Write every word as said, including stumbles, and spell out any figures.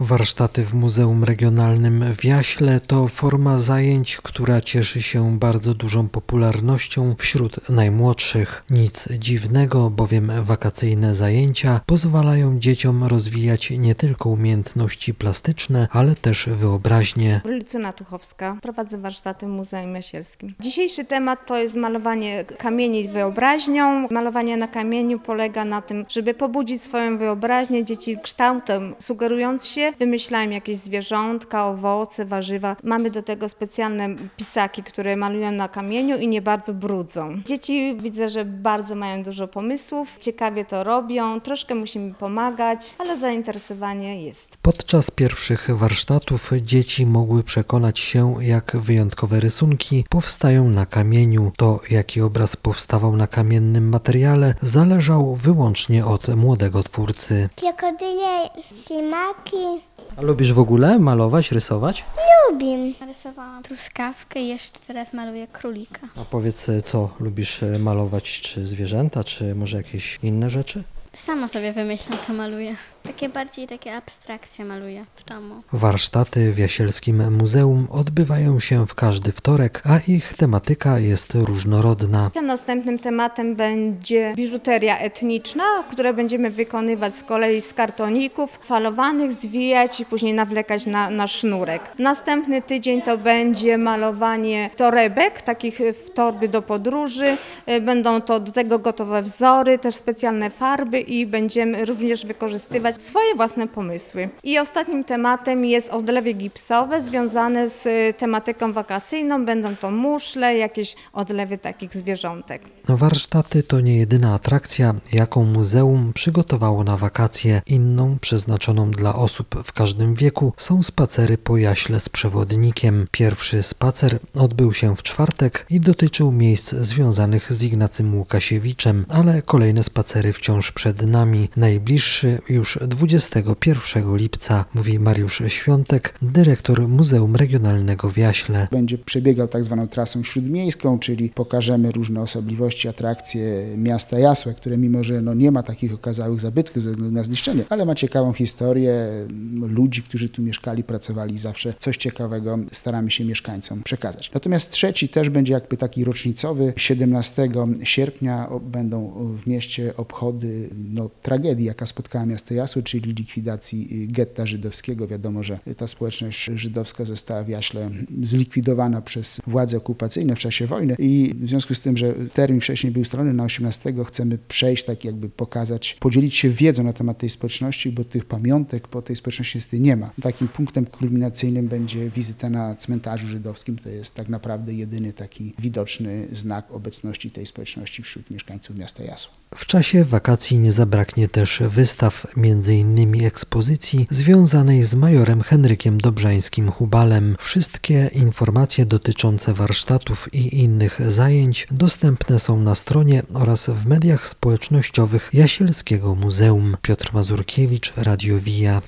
Warsztaty w Muzeum Regionalnym w Jaśle to forma zajęć, która cieszy się bardzo dużą popularnością wśród najmłodszych. Nic dziwnego, bowiem wakacyjne zajęcia pozwalają dzieciom rozwijać nie tylko umiejętności plastyczne, ale też wyobraźnię. Lucyna Tuchowska, prowadzę warsztaty w Muzeum Jasielskim. Dzisiejszy temat to jest malowanie kamieni z wyobraźnią. Malowanie na kamieniu polega na tym, żeby pobudzić swoją wyobraźnię. Dzieci kształtem sugerując się wymyślają jakieś zwierzątka, owoce, warzywa. Mamy do tego specjalne pisaki, które malują na kamieniu i nie bardzo brudzą. Dzieci widzę, że bardzo mają dużo pomysłów, ciekawie to robią, troszkę musimy pomagać, ale zainteresowanie jest. Podczas pierwszych warsztatów dzieci mogły przekonać się, jak wyjątkowe rysunki powstają na kamieniu. To, jaki obraz powstawał na kamiennym materiale, zależał wyłącznie od młodego twórcy. Krokodyle, ślimaki. A lubisz w ogóle malować, rysować? Lubię. Narysowałam truskawkę i jeszcze teraz maluję królika. A powiedz, co lubisz malować, czy zwierzęta, czy może jakieś inne rzeczy? Sama sobie wymyślam, co maluję. Takie bardziej takie abstrakcje maluję w domu. Warsztaty w Jasielskim Muzeum odbywają się w każdy wtorek, a ich tematyka jest różnorodna. Następnym tematem będzie biżuteria etniczna, które będziemy wykonywać z kolei z kartoników falowanych, zwijać i później nawlekać na, na sznurek. Następny tydzień to będzie malowanie torebek, takich w torby do podróży. Będą to do tego gotowe wzory, też specjalne farby i będziemy również wykorzystywać swoje własne pomysły. I ostatnim tematem jest odlewy gipsowe związane z tematyką wakacyjną. Będą to muszle, jakieś odlewy takich zwierzątek. Warsztaty to nie jedyna atrakcja, jaką muzeum przygotowało na wakacje. Inną, przeznaczoną dla osób w każdym wieku, są spacery po Jaśle z przewodnikiem. Pierwszy spacer odbył się w czwartek i dotyczył miejsc związanych z Ignacym Łukasiewiczem, ale kolejne spacery wciąż przed nami. Najbliższy już dwudziestego pierwszego lipca, mówi Mariusz Świątek, dyrektor Muzeum Regionalnego w Jaśle. Będzie przebiegał tak zwaną trasą śródmiejską, czyli pokażemy różne osobliwości, atrakcje miasta Jasła, które mimo, że no nie ma takich okazałych zabytków ze względu na zniszczenie, ale ma ciekawą historię ludzi, którzy tu mieszkali, pracowali, zawsze coś ciekawego staramy się mieszkańcom przekazać. Natomiast trzeci też będzie jakby taki rocznicowy. siedemnastego sierpnia będą w mieście obchody no, tragedii, jaka spotkała miasto Jasło, czyli likwidacji getta żydowskiego. Wiadomo, że ta społeczność żydowska została w Jaśle zlikwidowana przez władze okupacyjne w czasie wojny i w związku z tym, że termin wcześniej był ustalony na osiemnastego, chcemy przejść, tak jakby pokazać, podzielić się wiedzą na temat tej społeczności, bo tych pamiątek po tej społeczności niestety nie ma. Takim punktem kulminacyjnym będzie wizyta na cmentarzu żydowskim. To jest tak naprawdę jedyny taki widoczny znak obecności tej społeczności wśród mieszkańców miasta Jasło. W czasie wakacji nie zabraknie też wystaw, między innymi ekspozycji związanej z majorem Henrykiem Dobrzańskim-Hubalem. Wszystkie informacje dotyczące warsztatów i innych zajęć dostępne są na stronie oraz w mediach społecznościowych Jasielskiego Muzeum. Piotr Mazurkiewicz, Radio Via.